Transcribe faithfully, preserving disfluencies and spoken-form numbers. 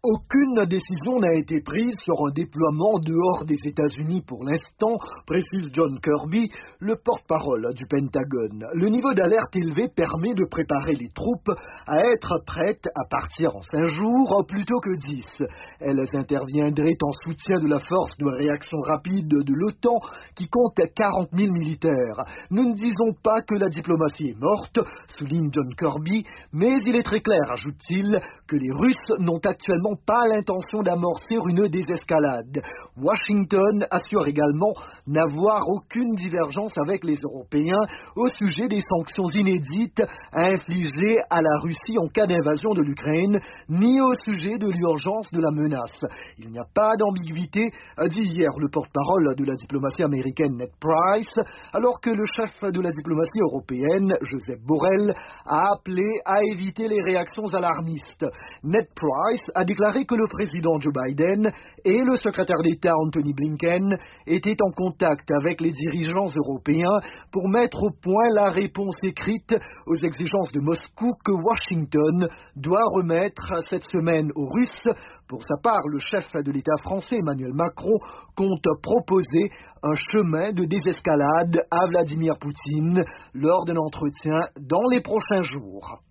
Aucune décision n'a été prise sur un déploiement dehors des États-Unis pour l'instant, précise John Kirby, le porte-parole du Pentagone. Le niveau d'alerte élevé permet de préparer les troupes à être prêtes à partir en cinq jours plutôt que dix. Elles interviendraient en soutien de la force de réaction rapide de l'OTAN qui compte quarante mille militaires. Nous ne disons pas que la diplomatie est morte, souligne John Kirby, mais il est très clair, ajoute-t-il, que les Russes n'ont actuellement pas l'intention d'amorcer une désescalade. Washington assure également n'avoir aucune divergence avec les Européens au sujet des sanctions inédites à infliger à la Russie en cas d'invasion de l'Ukraine, ni au sujet de l'urgence de la menace. Il n'y a pas d'ambiguïté, a dit hier le porte-parole de la diplomatie américaine Ned Price, alors que le chef de la diplomatie européenne, Joseph Borrell, a appelé à éviter les réactions alarmistes. Ned Price a déclaré que le président Joe Biden et le secrétaire d'État Anthony Blinken étaient en contact avec les dirigeants européens pour mettre au point la réponse écrite aux exigences de Moscou que Washington doit remettre cette semaine aux Russes. Pour sa part, le chef de l'État français Emmanuel Macron compte proposer un chemin de désescalade à Vladimir Poutine lors d'un entretien dans les prochains jours.